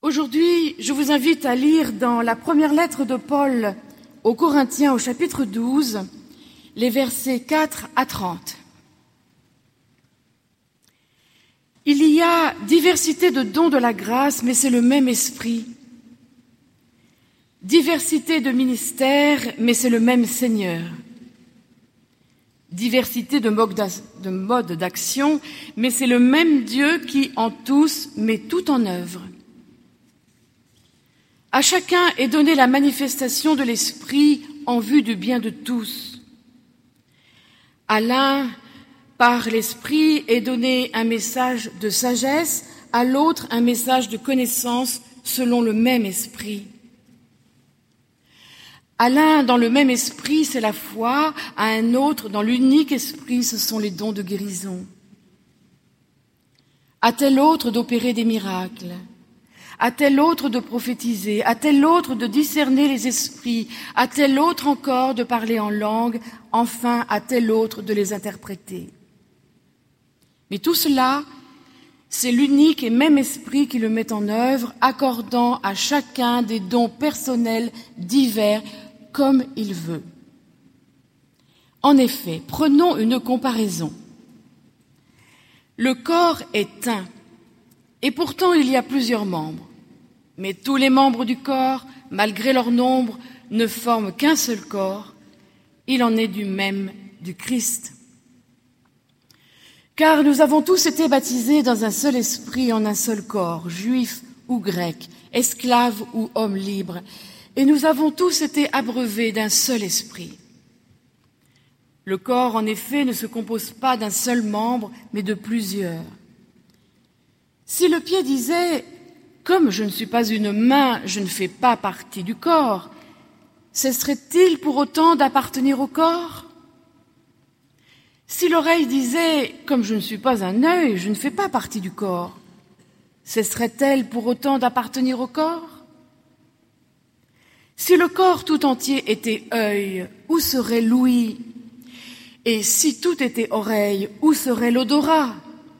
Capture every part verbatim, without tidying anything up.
Aujourd'hui, je vous invite à lire dans la première lettre de Paul aux Corinthiens au chapitre douze, les versets quatre à trente. Il y a diversité de dons de la grâce, mais c'est le même esprit. Diversité de ministères, mais c'est le même Seigneur. Diversité de modes d'action, mais c'est le même Dieu qui, en tous, met tout en œuvre. À chacun est donnée la manifestation de l'Esprit en vue du bien de tous. À l'un, par l'Esprit, est donné un message de sagesse, à l'autre un message de connaissance selon le même Esprit. À l'un, dans le même Esprit, c'est la foi, à un autre, dans l'unique Esprit, ce sont les dons de guérison. À tel autre d'opérer des miracles. À tel autre de prophétiser, à tel autre de discerner les esprits, à tel autre encore de parler en langue, enfin à tel autre de les interpréter. Mais tout cela, c'est l'unique et même esprit qui le met en œuvre, accordant à chacun des dons personnels divers comme il veut. En effet, prenons une comparaison. Le corps est un, et pourtant il y a plusieurs membres. Mais tous les membres du corps, malgré leur nombre, ne forment qu'un seul corps. Il en est du même du Christ. Car nous avons tous été baptisés dans un seul esprit en un seul corps, juifs ou grecs, esclaves ou hommes libres, et nous avons tous été abreuvés d'un seul esprit. Le corps, en effet, ne se compose pas d'un seul membre, mais de plusieurs. Si le pied disait « Comme je ne suis pas une main, je ne fais pas partie du corps », cesserait-il pour autant d'appartenir au corps ? Si l'oreille disait « Comme je ne suis pas un œil, je ne fais pas partie du corps », cesserait-elle pour autant d'appartenir au corps ? Si le corps tout entier était œil, où serait l'ouïe ? Et si tout était oreille, où serait l'odorat ?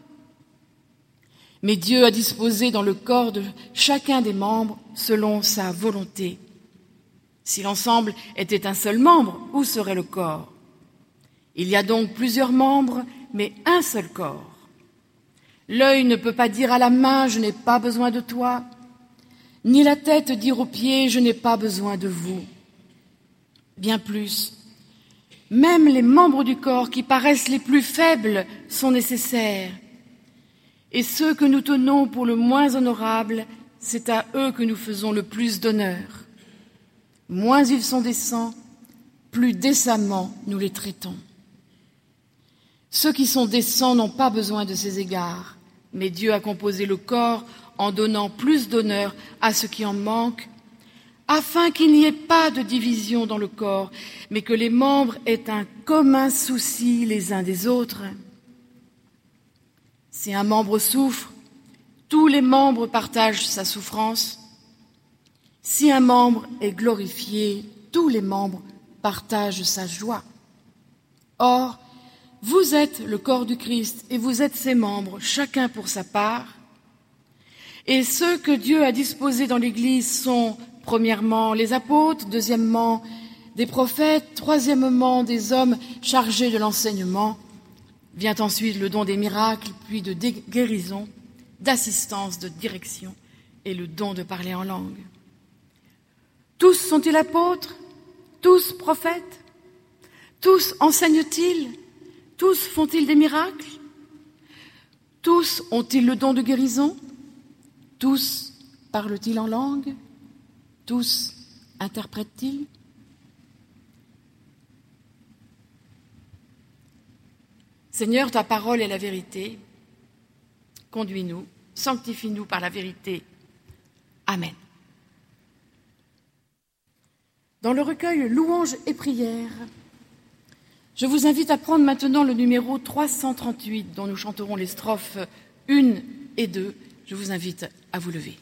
Mais Dieu a disposé dans le corps de chacun des membres selon sa volonté. Si l'ensemble était un seul membre, où serait le corps ? Il y a donc plusieurs membres, mais un seul corps. L'œil ne peut pas dire à la main « Je n'ai pas besoin de toi », ni la tête dire aux pieds « Je n'ai pas besoin de vous ». Bien plus, même les membres du corps qui paraissent les plus faibles sont nécessaires. Et ceux que nous tenons pour le moins honorables, c'est à eux que nous faisons le plus d'honneur. Moins ils sont décents, plus décemment nous les traitons. Ceux qui sont décents n'ont pas besoin de ces égards, mais Dieu a composé le corps en donnant plus d'honneur à ceux qui en manquent, afin qu'il n'y ait pas de division dans le corps, mais que les membres aient un commun souci les uns des autres. Si un membre souffre, tous les membres partagent sa souffrance. Si un membre est glorifié, tous les membres partagent sa joie. Or, vous êtes le corps du Christ et vous êtes ses membres, chacun pour sa part. Et ceux que Dieu a disposés dans l'Église sont, premièrement, les apôtres, deuxièmement, des prophètes, troisièmement, des hommes chargés de l'enseignement. Vient ensuite le don des miracles, puis de guérison, d'assistance, de direction et le don de parler en langue. Tous sont-ils apôtres? Tous prophètes? Tous enseignent-ils? Tous font-ils des miracles? Tous ont-ils le don de guérison? Tous parlent-ils en langue? Tous interprètent-ils? Seigneur, ta parole est la vérité. Conduis-nous, sanctifie-nous par la vérité. Amen. Dans le recueil Louanges et prières, je vous invite à prendre maintenant le numéro trois cent trente-huit, dont nous chanterons les strophes un et deux. Je vous invite à vous lever.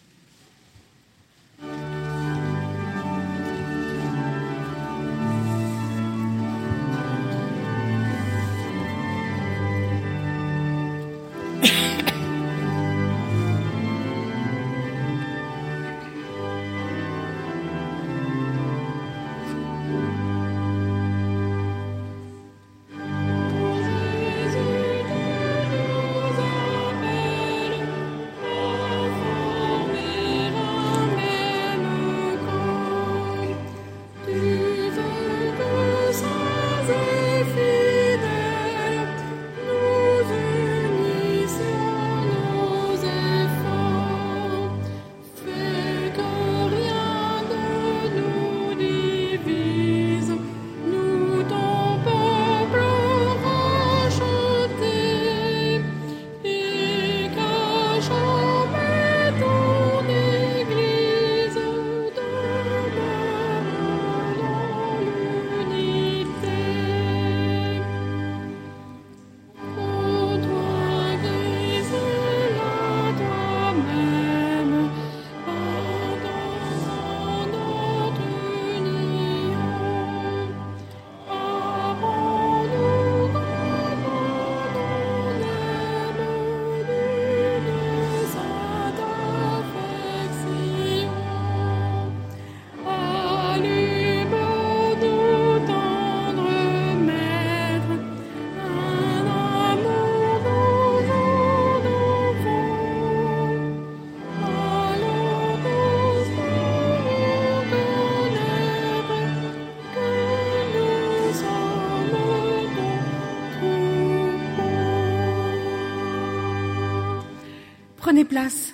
place.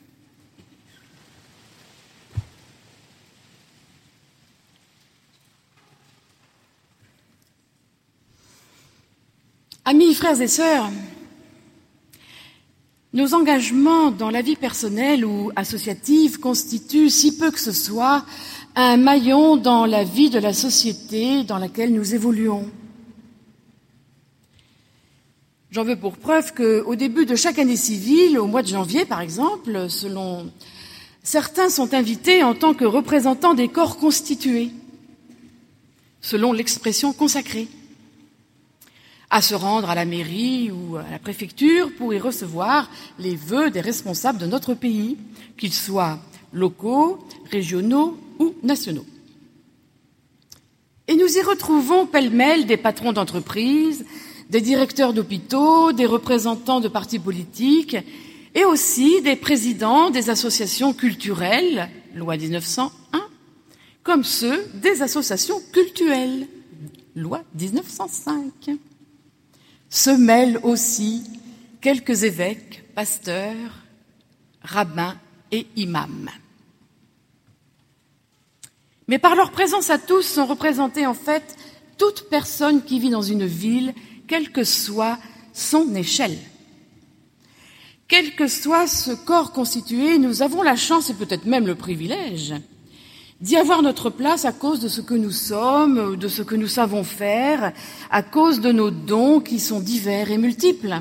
Amis, frères et sœurs, nos engagements dans la vie personnelle ou associative constituent, si peu que ce soit, un maillon dans la vie de la société dans laquelle nous évoluons. J'en veux pour preuve qu'au début de chaque année civile, au mois de janvier par exemple, selon certains sont invités en tant que représentants des corps constitués, selon l'expression consacrée, à se rendre à la mairie ou à la préfecture pour y recevoir les vœux des responsables de notre pays, qu'ils soient locaux, régionaux ou nationaux. Et nous y retrouvons pêle-mêle des patrons d'entreprises, des directeurs d'hôpitaux, des représentants de partis politiques et aussi des présidents des associations culturelles, loi dix-neuf cent un, comme ceux des associations cultuelles, loi dix-neuf cent cinq. Se mêlent aussi quelques évêques, pasteurs, rabbins et imams. Mais par leur présence à tous sont représentées en fait toute personne qui vit dans une ville, quelle que soit son échelle. Quel que soit ce corps constitué, nous avons la chance et peut-être même le privilège d'y avoir notre place à cause de ce que nous sommes, de ce que nous savons faire, à cause de nos dons qui sont divers et multiples.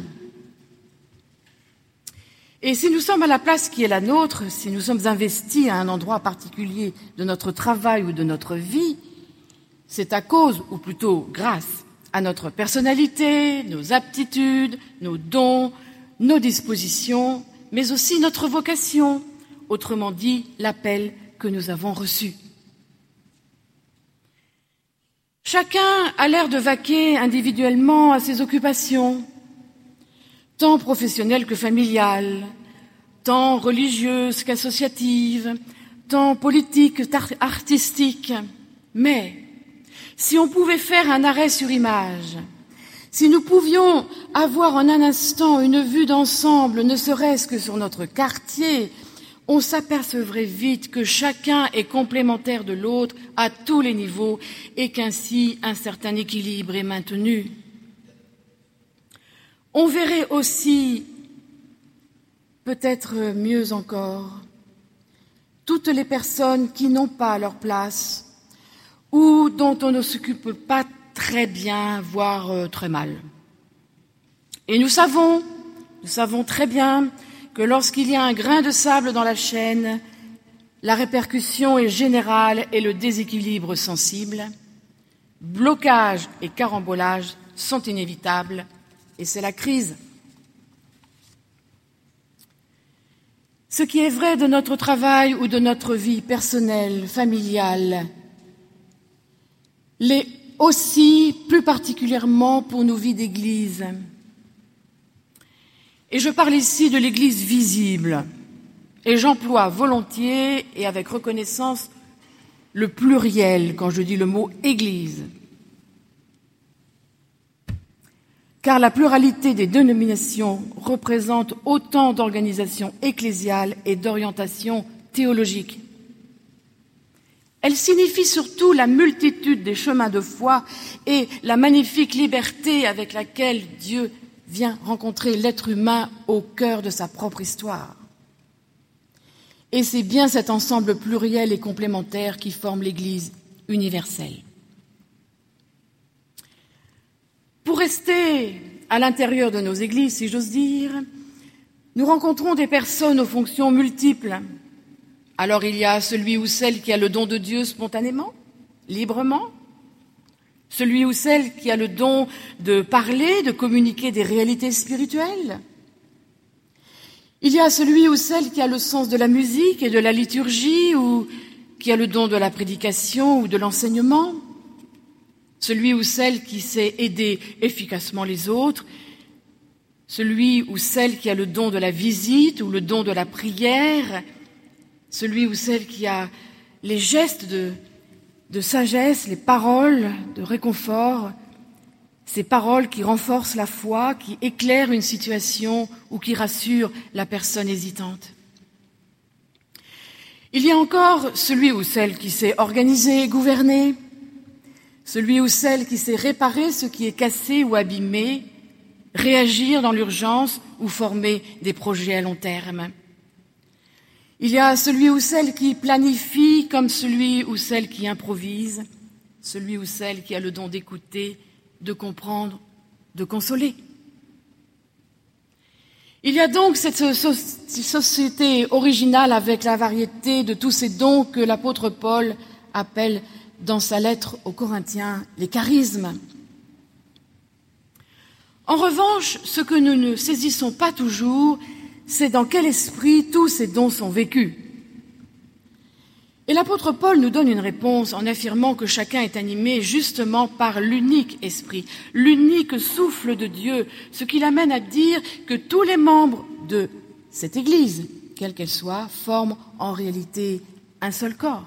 Et si nous sommes à la place qui est la nôtre, si nous sommes investis à un endroit particulier de notre travail ou de notre vie, c'est à cause, ou plutôt grâce, à notre personnalité, nos aptitudes, nos dons, nos dispositions, mais aussi notre vocation, autrement dit l'appel que nous avons reçu. Chacun a l'air de vaquer individuellement à ses occupations, tant professionnelles que familiales, tant religieuses qu'associatives, tant politiques qu'artistiques. Mais si on pouvait faire un arrêt sur image, si nous pouvions avoir en un instant une vue d'ensemble, ne serait-ce que sur notre quartier, on s'apercevrait vite que chacun est complémentaire de l'autre à tous les niveaux et qu'ainsi un certain équilibre est maintenu. On verrait aussi, peut-être mieux encore, toutes les personnes qui n'ont pas leur place ou dont on ne s'occupe pas très bien, voire très mal. Et nous savons, nous savons très bien que lorsqu'il y a un grain de sable dans la chaîne, la répercussion est générale et le déséquilibre sensible. Blocage et carambolage sont inévitables et c'est la crise. Ce qui est vrai de notre travail ou de notre vie personnelle, familiale, l'est aussi plus particulièrement pour nos vies d'Église. Et je parle ici de l'Église visible, et j'emploie volontiers et avec reconnaissance le pluriel quand je dis le mot « Église ». Car la pluralité des dénominations représente autant d'organisations ecclésiales et d'orientations théologiques. Elle signifie surtout la multitude des chemins de foi et la magnifique liberté avec laquelle Dieu vient rencontrer l'être humain au cœur de sa propre histoire. Et c'est bien cet ensemble pluriel et complémentaire qui forme l'Église universelle. Pour rester à l'intérieur de nos églises, si j'ose dire, nous rencontrons des personnes aux fonctions multiples. Alors il y a celui ou celle qui a le don de Dieu spontanément, librement, celui ou celle qui a le don de parler, de communiquer des réalités spirituelles. Il y a celui ou celle qui a le sens de la musique et de la liturgie ou qui a le don de la prédication ou de l'enseignement. Celui ou celle qui sait aider efficacement les autres. Celui ou celle qui a le don de la visite ou le don de la prière. Celui ou celle qui a les gestes de, de sagesse, les paroles de réconfort. ces paroles qui renforcent la foi, qui éclairent une situation ou qui rassurent la personne hésitante. Il y a encore celui ou celle qui sait organiser et gouverner, celui ou celle qui sait réparer ce qui est cassé ou abîmé, réagir dans l'urgence ou former des projets à long terme. Il y a celui ou celle qui planifie comme celui ou celle qui improvise, celui ou celle qui a le don d'écouter, de comprendre, de consoler. Il y a donc cette société originale avec la variété de tous ces dons que l'apôtre Paul appelle dans sa lettre aux Corinthiens les charismes. En revanche, ce que nous ne saisissons pas toujours, c'est dans quel esprit tous ces dons sont vécus. Et l'apôtre Paul nous donne une réponse en affirmant que chacun est animé justement par l'unique esprit, l'unique souffle de Dieu, ce qui l'amène à dire que tous les membres de cette Église, quelle qu'elle soit, forment en réalité un seul corps.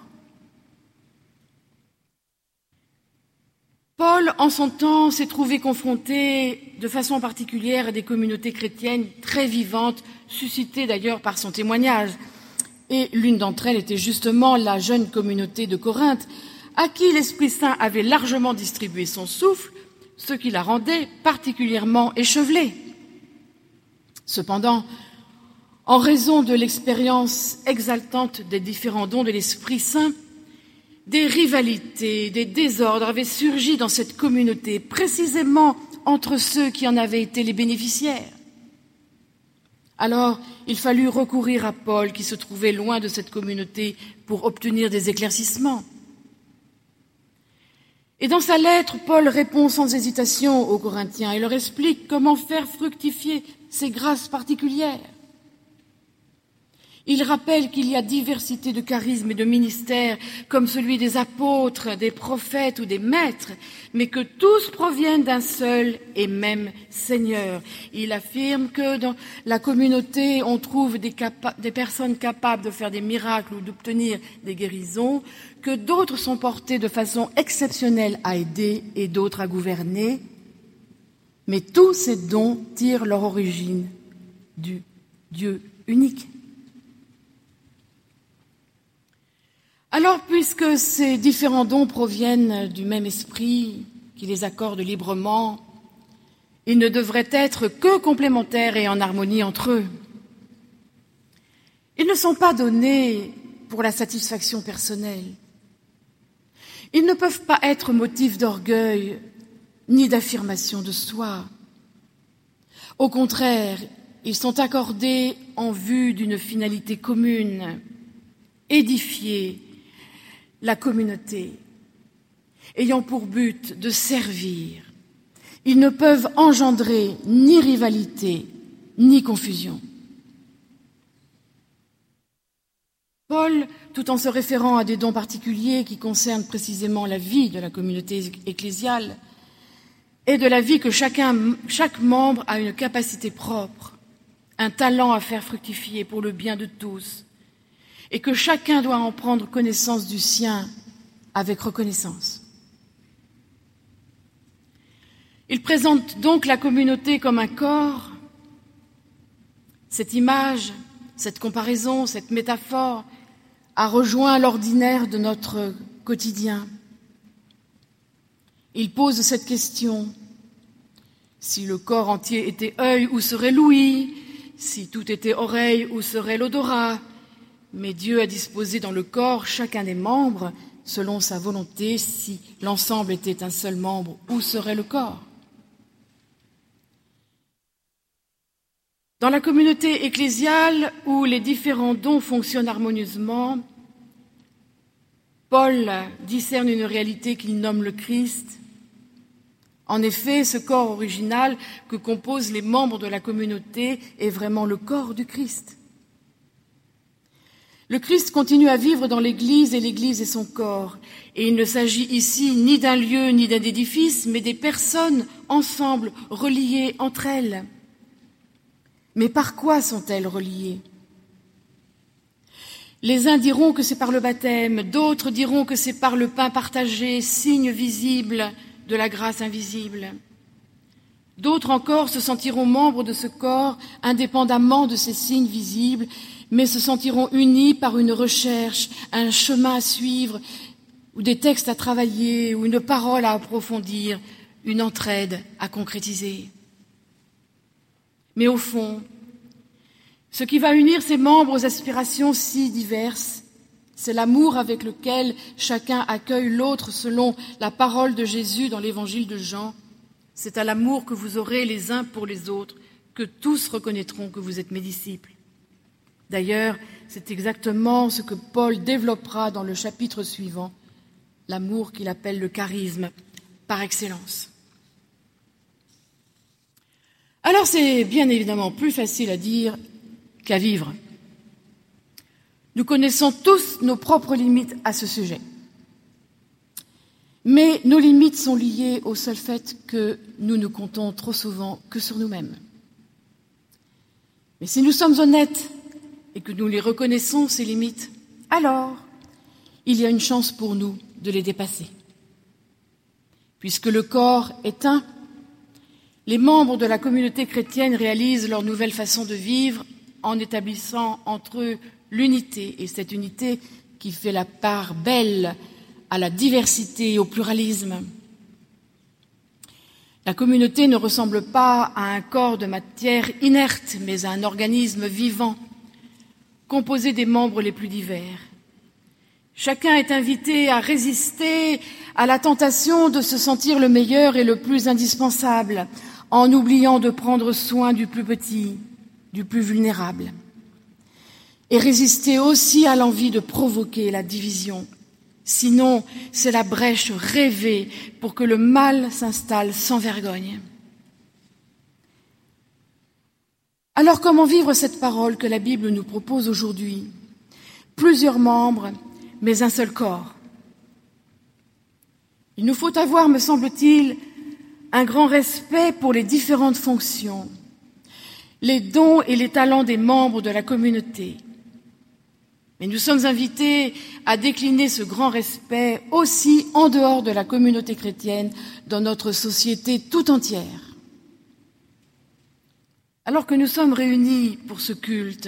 Paul, en son temps, s'est trouvé confronté de façon particulière à des communautés chrétiennes très vivantes, suscitées d'ailleurs par son témoignage. Et l'une d'entre elles était justement la jeune communauté de Corinthe, à qui l'Esprit Saint avait largement distribué son souffle, ce qui la rendait particulièrement échevelée. Cependant, en raison de l'expérience exaltante des différents dons de l'Esprit Saint, des rivalités, des désordres avaient surgi dans cette communauté, précisément entre ceux qui en avaient été les bénéficiaires. Alors, il fallut recourir à Paul, qui se trouvait loin de cette communauté, pour obtenir des éclaircissements. Et dans sa lettre, Paul répond sans hésitation aux Corinthiens et leur explique comment faire fructifier ces grâces particulières. Il rappelle qu'il y a diversité de charismes et de ministères, comme celui des apôtres, des prophètes ou des maîtres, mais que tous proviennent d'un seul et même Seigneur. Il affirme que dans la communauté, on trouve des, capa- des personnes capables de faire des miracles ou d'obtenir des guérisons, que d'autres sont portés de façon exceptionnelle à aider et d'autres à gouverner, mais tous ces dons tirent leur origine du Dieu unique. Alors, puisque ces différents dons proviennent du même esprit qui les accorde librement, ils ne devraient être que complémentaires et en harmonie entre eux. Ils ne sont pas donnés pour la satisfaction personnelle. Ils ne peuvent pas être motif d'orgueil ni d'affirmation de soi. Au contraire, ils sont accordés en vue d'une finalité commune, édifier la communauté, ayant pour but de servir. Ils ne peuvent engendrer ni rivalité, ni confusion. Paul, tout en se référant à des dons particuliers qui concernent précisément la vie de la communauté ecclésiale et de la vie que chacun, chaque membre a une capacité propre, un talent à faire fructifier pour le bien de tous, et que chacun doit en prendre connaissance du sien avec reconnaissance. Il présente donc la communauté comme un corps. Cette image, cette comparaison, cette métaphore a rejoint l'ordinaire de notre quotidien. Il pose cette question: si le corps entier était œil, où serait l'ouïe? Si tout était oreille, où serait l'odorat? Mais Dieu a disposé dans le corps chacun des membres selon sa volonté. Si l'ensemble était un seul membre, où serait le corps? Dans la communauté ecclésiale où les différents dons fonctionnent harmonieusement, Paul discerne une réalité qu'il nomme le Christ. En effet, ce corps original que composent les membres de la communauté est vraiment le corps du Christ. Le Christ continue à vivre dans l'Église et l'Église est son corps. Et il ne s'agit ici ni d'un lieu ni d'un édifice, mais des personnes ensemble, reliées entre elles. Mais par quoi sont-elles reliées? Les uns diront que c'est par le baptême, d'autres diront que c'est par le pain partagé, signe visible de la grâce invisible. D'autres encore se sentiront membres de ce corps indépendamment de ces signes visibles, mais se sentiront unis par une recherche, un chemin à suivre, ou des textes à travailler, ou une parole à approfondir, une entraide à concrétiser. Mais au fond, ce qui va unir ces membres aux aspirations si diverses, c'est l'amour avec lequel chacun accueille l'autre selon la parole de Jésus dans l'évangile de Jean. C'est à l'amour que vous aurez les uns pour les autres que tous reconnaîtront que vous êtes mes disciples. D'ailleurs, c'est exactement ce que Paul développera dans le chapitre suivant, l'amour qu'il appelle le charisme par excellence. Alors c'est bien évidemment plus facile à dire qu'à vivre. Nous connaissons tous nos propres limites à ce sujet. Mais nos limites sont liées au seul fait que nous ne comptons trop souvent que sur nous-mêmes. Mais si nous sommes honnêtes et que nous les reconnaissons, ces limites, alors il y a une chance pour nous de les dépasser. Puisque le corps est un, les membres de la communauté chrétienne réalisent leur nouvelle façon de vivre en établissant entre eux l'unité, et cette unité qui fait la part belle à la diversité et au pluralisme. La communauté ne ressemble pas à un corps de matière inerte, mais à un organisme vivant, composé des membres les plus divers. Chacun est invité à résister à la tentation de se sentir le meilleur et le plus indispensable, en oubliant de prendre soin du plus petit, du plus vulnérable. Et résister aussi à l'envie de provoquer la division. Sinon, c'est la brèche rêvée pour que le mal s'installe sans vergogne. Alors, comment vivre cette parole que la Bible nous propose aujourd'hui ? Plusieurs membres, mais un seul corps. Il nous faut avoir, me semble-t-il, un grand respect pour les différentes fonctions, les dons et les talents des membres de la communauté. Mais nous sommes invités à décliner ce grand respect aussi en dehors de la communauté chrétienne, dans notre société tout entière. Alors que nous sommes réunis pour ce culte,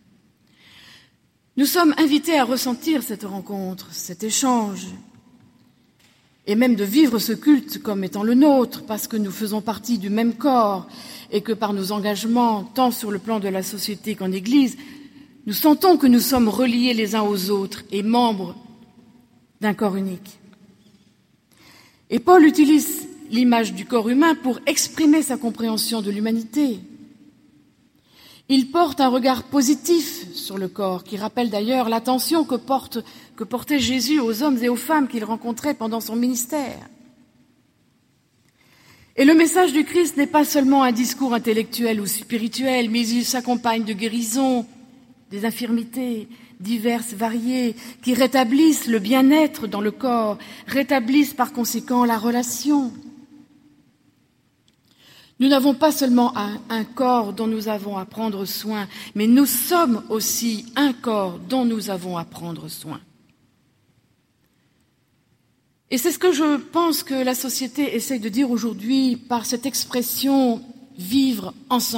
nous sommes invités à ressentir cette rencontre, cet échange, et même de vivre ce culte comme étant le nôtre, parce que nous faisons partie du même corps et que par nos engagements, tant sur le plan de la société qu'en Église, nous sentons que nous sommes reliés les uns aux autres et membres d'un corps unique. Et Paul utilise l'image du corps humain pour exprimer sa compréhension de l'humanité. Il porte un regard positif sur le corps, qui rappelle d'ailleurs l'attention que, porte, que portait Jésus aux hommes et aux femmes qu'il rencontrait pendant son ministère. Et le message du Christ n'est pas seulement un discours intellectuel ou spirituel, mais il s'accompagne de guérisons, des infirmités diverses, variées, qui rétablissent le bien-être dans le corps, rétablissent par conséquent la relation. Nous n'avons pas seulement un, un corps dont nous avons à prendre soin, mais nous sommes aussi un corps dont nous avons à prendre soin. Et c'est ce que je pense que la société essaie de dire aujourd'hui par cette expression « vivre ensemble ».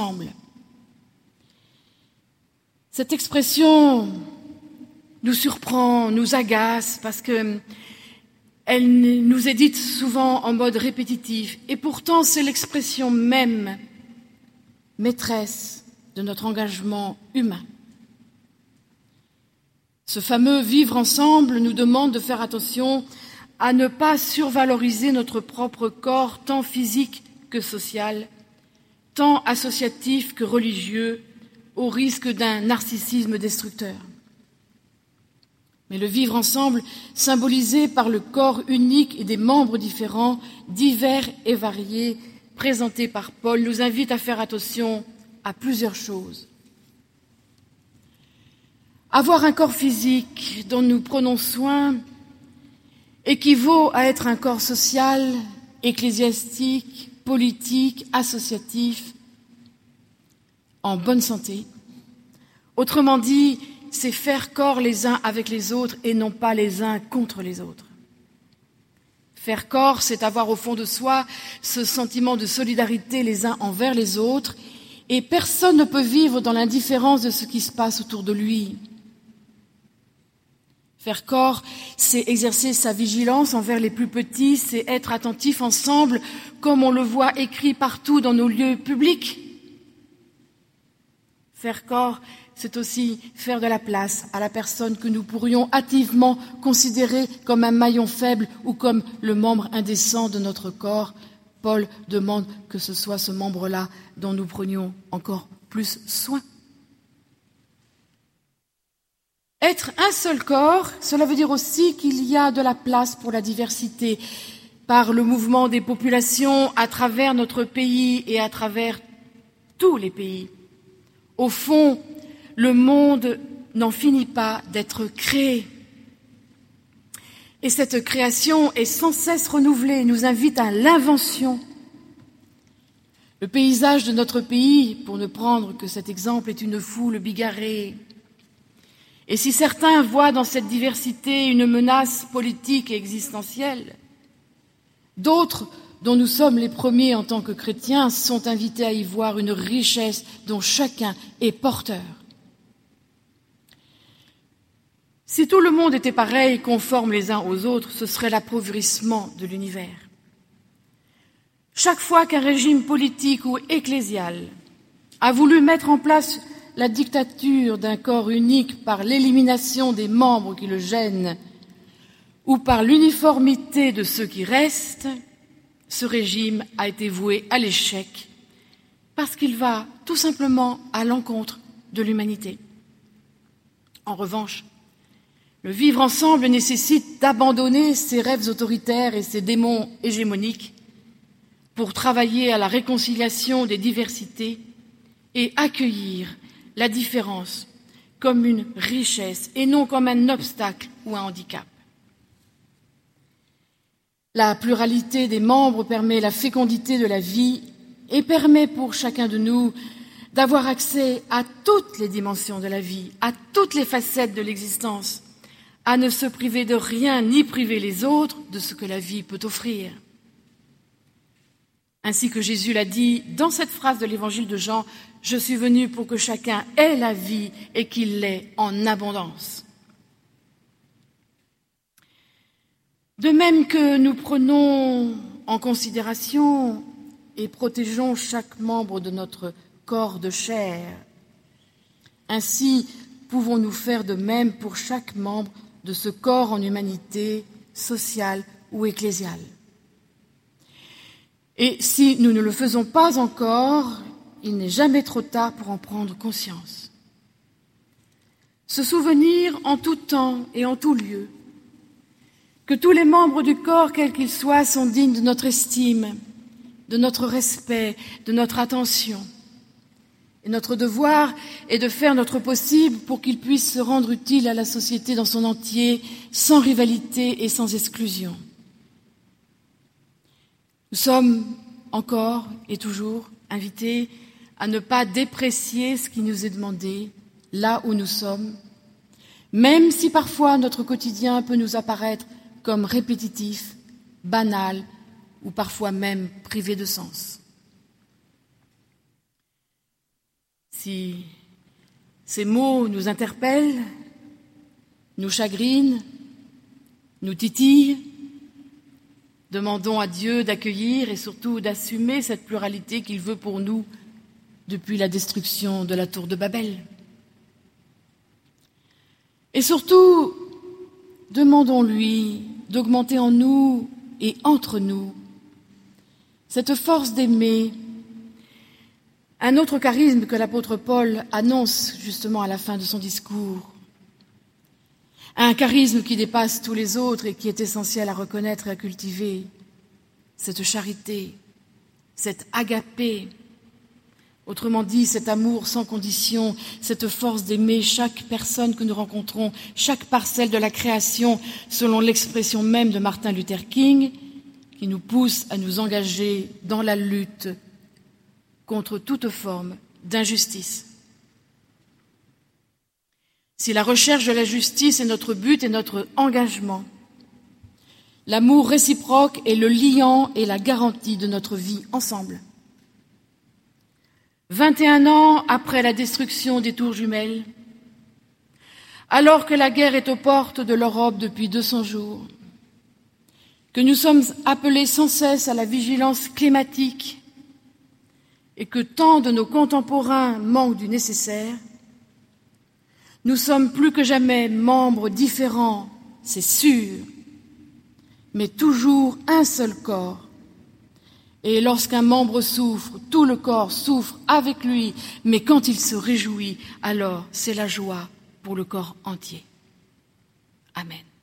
Cette expression nous surprend, nous agace, parce qu'elle nous est dite souvent en mode répétitif. Et pourtant, c'est l'expression même, maîtresse de notre engagement humain. Ce fameux « vivre ensemble » nous demande de faire attention à ne pas survaloriser notre propre corps, tant physique que social, tant associatif que religieux, au risque d'un narcissisme destructeur. Mais le vivre ensemble, symbolisé par le corps unique et des membres différents, divers et variés, présentés par Paul, nous invite à faire attention à plusieurs choses. Avoir un corps physique dont nous prenons soin équivaut à être un corps social, ecclésiastique, politique, associatif, en bonne santé. Autrement dit, c'est faire corps les uns avec les autres et non pas les uns contre les autres. Faire corps, c'est avoir au fond de soi ce sentiment de solidarité les uns envers les autres, et personne ne peut vivre dans l'indifférence de ce qui se passe autour de lui. Faire corps, c'est exercer sa vigilance envers les plus petits, c'est être attentif ensemble, comme on le voit écrit partout dans nos lieux publics. Faire corps, c'est aussi faire de la place à la personne que nous pourrions hâtivement considérer comme un maillon faible ou comme le membre indécent de notre corps. Paul demande que ce soit ce membre-là dont nous prenions encore plus soin. Être un seul corps, cela veut dire aussi qu'il y a de la place pour la diversité, par le mouvement des populations à travers notre pays et à travers tous les pays. Au fond, le monde n'en finit pas d'être créé. Et cette création est sans cesse renouvelée, nous invite à l'invention. Le paysage de notre pays, pour ne prendre que cet exemple, est une foule bigarrée. Et si certains voient dans cette diversité une menace politique et existentielle, d'autres, dont nous sommes les premiers en tant que chrétiens, sont invités à y voir une richesse dont chacun est porteur. Si tout le monde était pareil, conforme les uns aux autres, ce serait l'appauvrissement de l'univers. Chaque fois qu'un régime politique ou ecclésial a voulu mettre en place la dictature d'un corps unique par l'élimination des membres qui le gênent ou par l'uniformité de ceux qui restent, ce régime a été voué à l'échec parce qu'il va tout simplement à l'encontre de l'humanité. En revanche, le vivre ensemble nécessite d'abandonner ses rêves autoritaires et ses démons hégémoniques pour travailler à la réconciliation des diversités et accueillir la différence comme une richesse et non comme un obstacle ou un handicap. La pluralité des membres permet la fécondité de la vie et permet pour chacun de nous d'avoir accès à toutes les dimensions de la vie, à toutes les facettes de l'existence, à ne se priver de rien ni priver les autres de ce que la vie peut offrir. Ainsi que Jésus l'a dit dans cette phrase de l'évangile de Jean, « Je suis venu pour que chacun ait la vie et qu'il l'ait en abondance ». De même que nous prenons en considération et protégeons chaque membre de notre corps de chair, ainsi pouvons-nous faire de même pour chaque membre de ce corps en humanité, sociale ou ecclésiale. Et si nous ne le faisons pas encore, il n'est jamais trop tard pour en prendre conscience. Se souvenir en tout temps et en tout lieu que tous les membres du corps, quels qu'ils soient, sont dignes de notre estime, de notre respect, de notre attention. Et notre devoir est de faire notre possible pour qu'ils puissent se rendre utiles à la société dans son entier, sans rivalité et sans exclusion. Nous sommes encore et toujours invités à ne pas déprécier ce qui nous est demandé, là où nous sommes, même si parfois notre quotidien peut nous apparaître comme répétitif, banal ou parfois même privé de sens. Si ces mots nous interpellent, nous chagrinent, nous titillent, demandons à Dieu d'accueillir et surtout d'assumer cette pluralité qu'il veut pour nous depuis la destruction de la tour de Babel. Et surtout, demandons-lui d'augmenter en nous et entre nous cette force d'aimer. Un autre charisme que l'apôtre Paul annonce justement à la fin de son discours. Un charisme qui dépasse tous les autres et qui est essentiel à reconnaître et à cultiver. Cette charité, cette agapé, autrement dit cet amour sans condition, cette force d'aimer chaque personne que nous rencontrons, chaque parcelle de la création, selon l'expression même de Martin Luther King, qui nous pousse à nous engager dans la lutte contre toute forme d'injustice. Si la recherche de la justice est notre but et notre engagement, L'amour réciproque est le liant et la garantie de notre vie ensemble. vingt et un ans après la destruction des tours jumelles, alors que la guerre est aux portes de l'Europe depuis deux cents jours, que nous sommes appelés sans cesse à la vigilance climatique et que tant de nos contemporains manquent du nécessaire, nous sommes plus que jamais membres différents, c'est sûr, mais toujours un seul corps. Et lorsqu'un membre souffre, tout le corps souffre avec lui, mais quand il se réjouit, alors c'est la joie pour le corps entier. Amen.